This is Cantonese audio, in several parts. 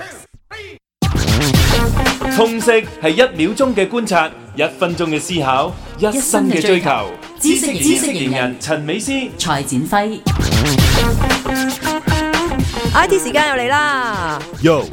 通識係1秒鐘嘅觀察，1分鐘嘅思考，一生嘅追求。知識型人陳美詩、 蔡展輝。 IT 時間又嚟啦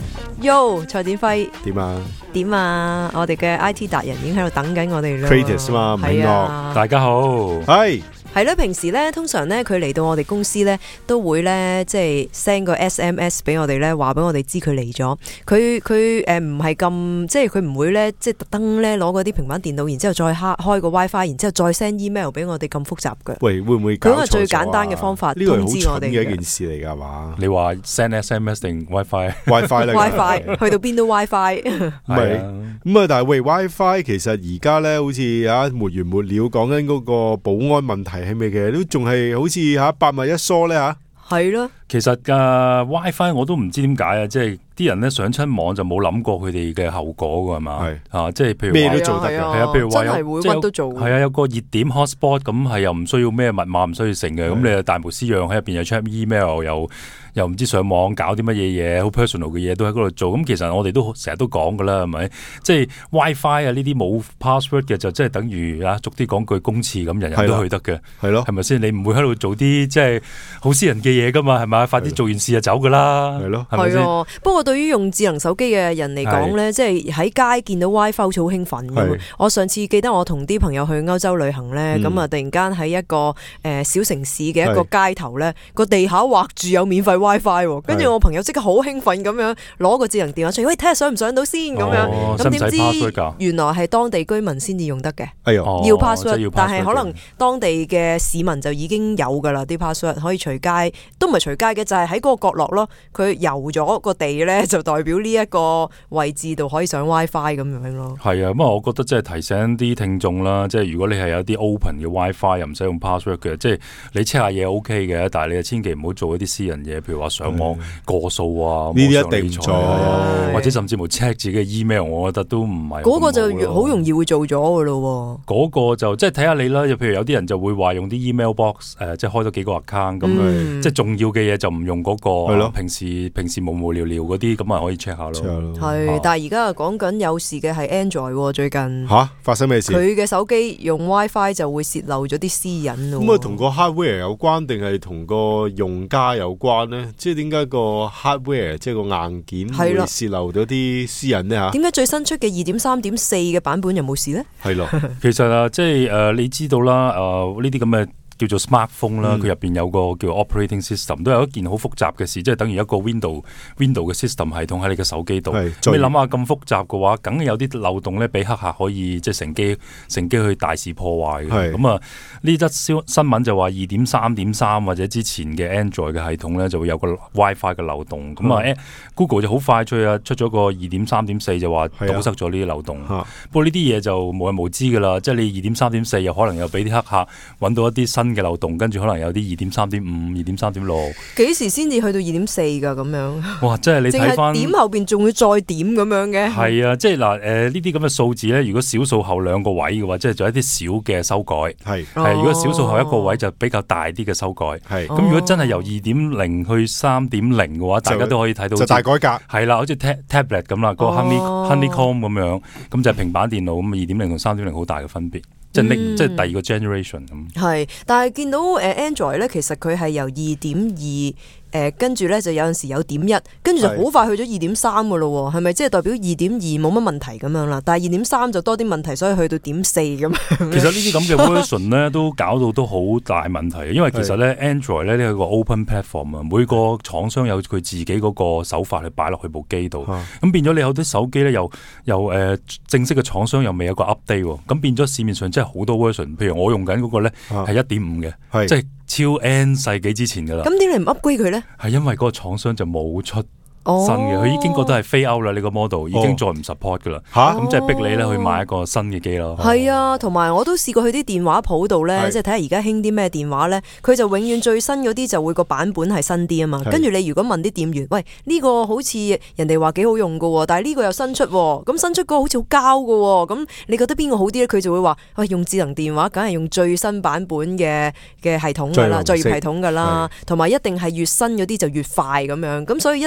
！Yo，蔡展輝點啊？我哋嘅 IT 達人已經喺度等緊我哋啦。 Creators 嘛，唔係我。 大家好， 係啦，平時咧，通常咧，佢嚟到我哋公司咧，都會咧，即係 send 個 SMS 俾我哋咧，話俾我哋知佢嚟咗。佢唔係咁，即係佢唔會咧，即係特登咧攞嗰啲平板電腦，然之後再開個 WiFi，然之後再 send email 俾我哋咁複雜嘅。 喂，會唔會搞錯咗啊？ 佢係最簡單嘅方法通知我哋嘅。呢個係好蠢嘅一件事嚟㗎嘛？ 你話 send SMS 定 WiFi 咧 ？WiFi 去到邊都 WiFi。 唔係咁啊！但係喂 WiFi 其實而家咧好似沒完沒了講緊嗰個保安問題係咪嘅？都仲係好似百密一疏咧嚇。 係咯。 其實WiFi 我都唔知點解啊，即係啲人咧上親網就冇諗過佢哋嘅後果㗎係嘛？係即係譬如咩都做得嘅， 係啊，譬如話真係會乜都做。 係啊，有個熱點 hotspot 咁係又唔需要咩密碼，唔需要成嘅，咁你就大模斯樣喺入邊又 check email 又唔知上網搞啲乜嘢好 personal 嘅嘢都喺嗰度做。咁其實我哋都成日都講㗎啦，係咪？即係 WiFi 啊呢啲冇 password 嘅就即係等於逐啲講句公廁咁，人人都去得嘅，係咯，係咪先？你唔會喺度做啲即係好私人嘅嘢㗎嘛，係咪？快啲做完事就走㗎啦，係咯，係咪先？ 不過對於用智能手機嘅人嚟講咧，即係喺街見到 WiFi 好似好興奮㗎。我上次記得我同啲朋友去歐洲旅行咧，咁突然間喺一個小城市嘅一個街頭咧，個地下畫住有免費 WiFi，跟住我朋友即刻好興奮咁樣攞個智能電話出嚟，喂，睇下上唔上到先咁樣。咁點知原來係當地居民先至用得嘅，要 password，但係可能當地嘅市民就已經有㗎啦，啲 password 可以隨街，都唔係隨街嘅，就係喺嗰個角落咯。佢游咗個地咧，就代表呢一個位置度可以上 WiFi 咁樣咯。 係啊，咁我覺得即係提醒啲聽眾啦，即係如果你係有啲 open 嘅 WiFi 又唔使用 password 嘅，即係你 check 下嘢 OK 嘅，但係你就千祈唔好做一啲私人嘢，譬如話上網過數啊， 呢啲一定唔做， 或者甚至乎 check 自己嘅 email， 我覺得都唔係嗰個就好容易會做咗㗎咯。嗰個就即係睇下你啦，譬如有啲人就會話用啲 email box 即係開多幾個 account 咁，即係重要嘅嘢就唔用嗰個，平時無無聊聊嗰啲咁啊可以 check 下咯。 係，但係而家講緊有事嘅係 Android 最近發生咩事？ 佢嘅手機用 WiFi 就會泄漏咗啲私隱咯。 咁啊，同個 hardware 有關定係同個用家有關呢？即係點解個 hardware 即係個硬件會泄漏咗啲私隱呢？嚇？ 點解最新出嘅 2.3.4 嘅版本又冇事呢？ 係咯，其實即係你知道啦，呢啲咁嘅叫做 smartphone 啦，佢入邊有個叫 operating system， 都有一件好複雜嘅事，即係等於一個 Windows 嘅 system 系統喺你嘅手機度。你諗下咁複雜嘅話，梗係有啲漏洞咧，俾黑客可以即係乘機去大肆破壞嘅。咁啊，呢則新聞就話 2.3.3 或者之前嘅 Android 嘅系統咧，就會有個 WiFi 嘅漏洞。咁啊，Google 就好快出咗個 2.3.4 就話堵塞咗呢啲漏洞。不過呢啲嘢就無人無知㗎啦，即係你 2.3.4 又可能又俾啲黑客揾到一啲新嘅漏洞，跟住可能有啲 2.3.5、2.3.6，幾時先至去到 2.4 噶咁樣？ 哇！即係你睇翻點後邊仲要再點咁樣嘅？ 係啊，即係嗱呢啲咁嘅數字咧，如果小數後兩個位嘅話，即係做一啲小嘅修改。如果小數後一個位就比較大啲嘅修改。咁如果真係由 2.0 去 3.0 嘅話，大家都可以睇到就大改革。係啦，好似 tablet 咁啦，個 honeycomb 咁樣，咁就係平板電腦咁 2.0 同 3.0 好大嘅分別。即係第二個 generation 咁。 係，但係見到Android 咧，其實佢係由 2.2。跟住咧就有陣時有0.1，跟住就好快去咗 2.3 噶咯，係咪即係代表 2.2 冇乜問題咁樣啦？但係 2.3 就多啲問題，所以去到 0.4 咁。 其實呢啲咁嘅 version 咧都搞到都好大問題，因為其實咧 Android 咧呢係個 open platform 啊，每個廠商有佢自己嗰個手法去擺落去部機度，咁變咗你有啲手機咧又正式嘅廠商又未有個 update，咁變咗市面上真係好多 version， 譬如我用緊嗰個咧係 1.5 嘅，即係超 N 世紀之前噶啦。 咁點解唔 upgrade 佢咧？ 係因為嗰個廠商就冇出新嘅，佢已經覺得係 fade out 啦，你個 model 已經再唔 support 噶啦，咁即係逼你咧去買一個新嘅機咯。 係啊，同埋我都試過去啲電話鋪度咧，即係睇下而家興啲咩電話咧，佢就永遠最新嗰啲就會個版本係新啲啊嘛。跟住你如果問啲店員，喂，呢個好似人哋話幾好用噶，但係呢個又新出，咁新出嗰個好似好膠噶，咁你覺得邊個好啲咧？佢就會話，喂，用智能電話梗係用最新版本嘅系統噶啦，作業系統噶啦，同埋一定係越新嗰啲就越快咁樣，咁所以一定係大家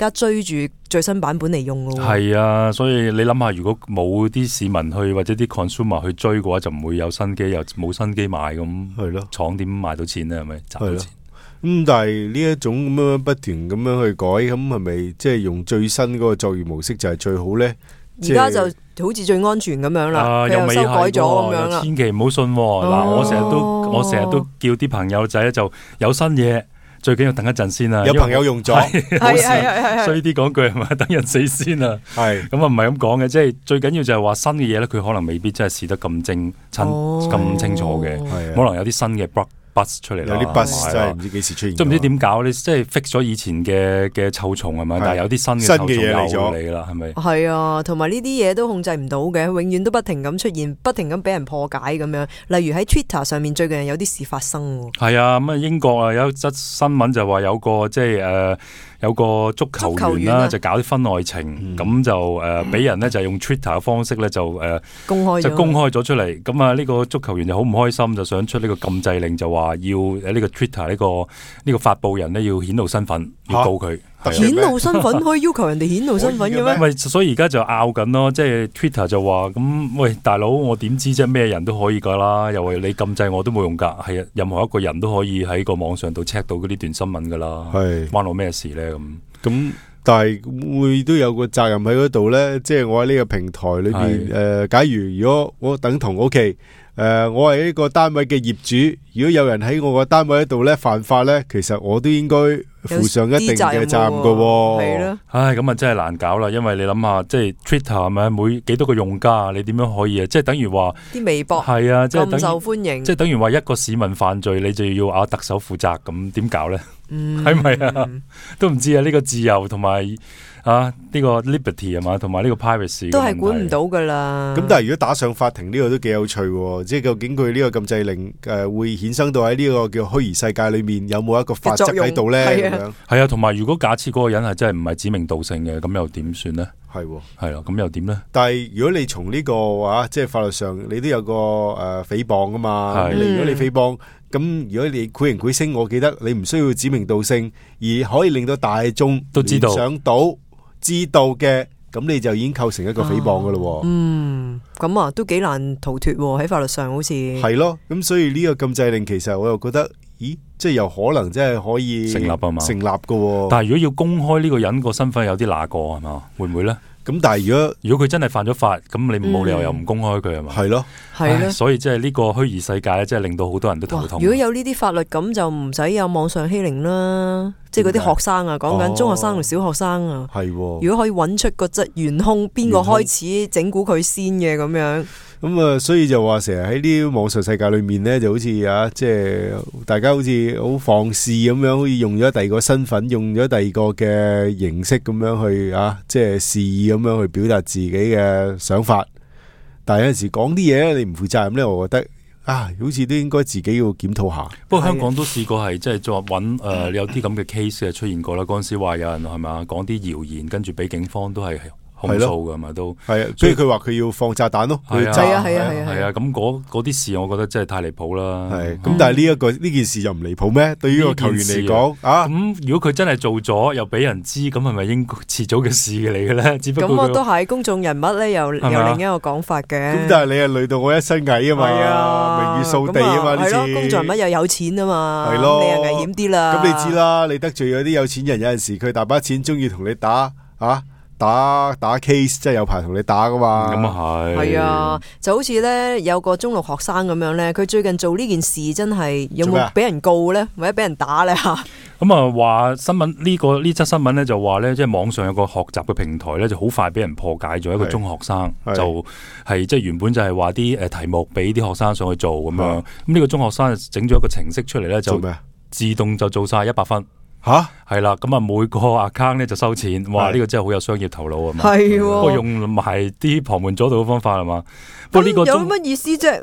家追住最新版本嚟用咯。 係啊，所以你諗下，如果冇啲市民去或者啲 consumer 去追嘅話，就唔會有新機，又冇新機賣咁， 係咯， 廠點賣到錢咧？係咪賺到錢？ 但係呢一種咁樣不斷咁樣去改，咁係咪即係用最新嗰個作業模式就係最好咧？ 而家就好似最安全咁樣啦，佢又修改咗咁樣啦。 千祈唔好信嗱，我成日都叫啲朋友仔咧，就有新嘢。最緊要等一陣先啦， 有朋友用咗， 係衰啲講句係咪？等人死先啊，係咁啊，唔係咁講嘅，即係最緊要就係話新嘅嘢咧，佢可能未必真係試得咁咁清楚嘅，可能有啲新嘅 bus 出嚟啦， 有啲 bus 真係唔知幾時出現， 都唔知點搞，你即係 fix 咗以前嘅臭蟲係咪？但係有啲新嘅嘢嚟咗啦，係咪？ 係啊，同埋呢啲嘢都控制唔到嘅，永遠都不停咁出現，不停咁俾人破解咁樣。例如喺 Twitter 上面最近有啲事發生喎。係啊，咁啊英國啊有一則新聞就話有個即係有個足球員啦，就搞啲婚外情，咁就俾人咧就用 Twitter 嘅方式咧就公開咗出嚟。咁啊呢個足球員就好唔開心，就想出呢個禁制令，就話要呢個 Twitter 呢個發布人咧要顯露身份，要告佢。 顯露身份可以要求人哋顯露身份嘅咩？ 所以而家就拗緊咯，即係 Twitter 就話咁，喂大佬，我點知啫？咩人都可以噶啦，又話你禁制我都冇用噶，係任何一個人都可以喺個網上度 check 到嗰啲段新聞噶啦，關我咩事咧？ 咁但係會都有個責任喺嗰度咧，即係我喺呢個平台裏邊假如果我等同OK。我係呢個單位嘅業主，如果有人喺我個單位度咧犯法咧，其實我都應該負上一定嘅責任噶。 係咯， 唉，咁啊真係難搞啦，因為你諗下，即係 Twitter 係咪每幾多個用家，你點樣可以啊？即係等於話啲微博係啊，即係咁受歡迎， 即係等於話一個市民犯罪，你就要特首負責，咁點搞咧？係咪啊？都唔知啊！呢個自由同埋呢個 liberty 係嘛，同埋呢個 privacy 都係管唔到噶啦。 咁但係如果打上法庭呢個都幾有趣，即係究竟佢呢個禁制令會衍生到喺呢個叫虛擬世界裏面有冇一個法則喺度咧？ 係啊，同埋如果假設嗰個人係真係唔係指名道姓嘅，咁又點算咧？係咯，咁又點咧？ 但係如果你從呢個即係法律上，你都有個誹謗啊嘛。如果你誹謗，咁如果你繪形繪聲，我記得你唔需要指名道姓，而可以令到大眾都知道嘅，咁你就已經構成一個誹謗噶咯。 咁啊都幾難逃脫喺法律上，好似係咯。咁所以呢個禁制令，其實我又覺得，咦，即係有可能真係可以成立啊嘛？ 成立噶。 但係如果要公開呢個人個身份，有啲哪個係嘛？會唔會咧？ 咁但係如果佢真係犯咗法，咁你冇理由又唔公開佢係嘛？ 係咯， 所以即係呢個虛擬世界咧，即係令到好多人都頭痛。 如果有呢啲法律，咁就唔使有網上欺凌啦。即係嗰啲學生啊，講緊中學生同小學生啊。如果可以揾出個元兇，邊個開始整蠱佢先嘅咁樣。 咁所以就話成日喺啲網上世界裏面咧，就好似即係大家好似好放肆咁樣，好似用咗第二個身份，用咗第二個嘅形式咁樣去即係肆意咁樣去表達自己嘅想法。但係有陣時講啲嘢你唔負責任咧，我覺得好似都應該自己要檢討下。 不過香港都試過係即係再揾有啲咁嘅 case 嘅出現過啦。嗰陣時話有人係咪講啲謠言，跟住俾警方都係控訴噶嘛，都係啊，所以佢話佢要放炸彈咯， 係啊， 咁嗰啲事我覺得真係太離譜啦。 咁但係呢件事又唔離譜咩？對於個球員嚟講咁如果佢真係做咗，又俾人知，咁係咪應該遲早嘅事嚟嘅咧？只不過咁我都係公眾人物咧，又另一個講法嘅。 咁但係你係累到我一身蟻啊嘛，名譽掃地啊嘛，呢次公眾人物又有錢啊嘛， 係咯， 你又危險啲啦。 咁你知啦，你得罪有啲有錢人，有陣時佢大把錢，中意同你打打 case， 即係有排同你打噶嘛。 咁啊係啊，就好似咧有個中六學生咁樣咧，佢最近做呢件事真係有冇俾人告咧，或者俾人打咧吓？ 咁啊話新聞呢則新聞咧就話咧，即係網上有個學習嘅平台咧，就好快俾人破解咗。一個中學生就係即係原本就係話啲題目俾啲學生上去做咁樣。咁呢個中學生整咗一個程式出嚟咧，就自動就做晒100分。係啦，咁啊每個 account 咧就收錢，哇！呢個真係好有商業頭腦啊嘛。 係， 不過用埋啲旁門左道嘅方法係嘛。 不過呢個有乜意思啫？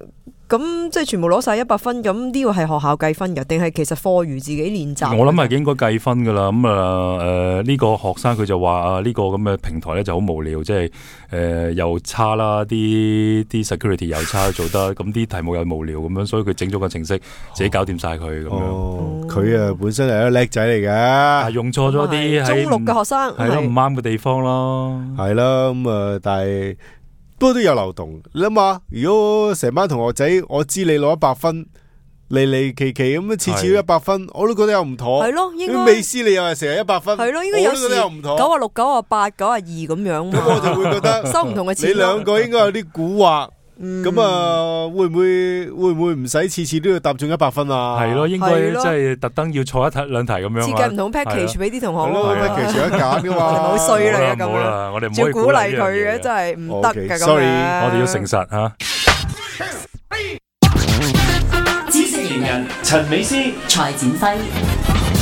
咁即係全部攞晒100分，咁呢個係學校計分㗎，定係其實課餘自己練習？ 我諗係應該計分噶啦。咁呢個學生佢就話呢個咁嘅平台咧就好無聊，即係又差啦，啲 security 又差做得，咁啲題目又無聊咁樣，所以佢整咗個程式自己搞掂晒佢咁樣。 佢本身係一個叻仔嚟㗎， 用錯咗啲中六嘅學生係咯，唔啱嘅地方咯， 係啦咁但係。不過都有漏洞，你諗下，如果成班同學仔，我知你攞100分，離奇咁樣次次都100分，我都覺得有唔妥。 係咯，應該美斯你又係成日100分， 係咯，應該有時我都覺得有唔妥。 96、98、92咁樣。 咁我就會覺得收唔同嘅錢。 你兩個應該有啲蠱惑。咁會唔會唔使次次都要答中100分啊？ 係咯，應該即係特登要錯一兩題咁樣。 設計唔同 package 俾啲同學。 package 有得揀噶嘛？ 好衰嚟啊！咁樣， 我哋唔可以鼓勵佢嘅，真係唔得㗎。 sorry， 我哋要誠實吓。 知識型人陳美斯、 蔡展輝。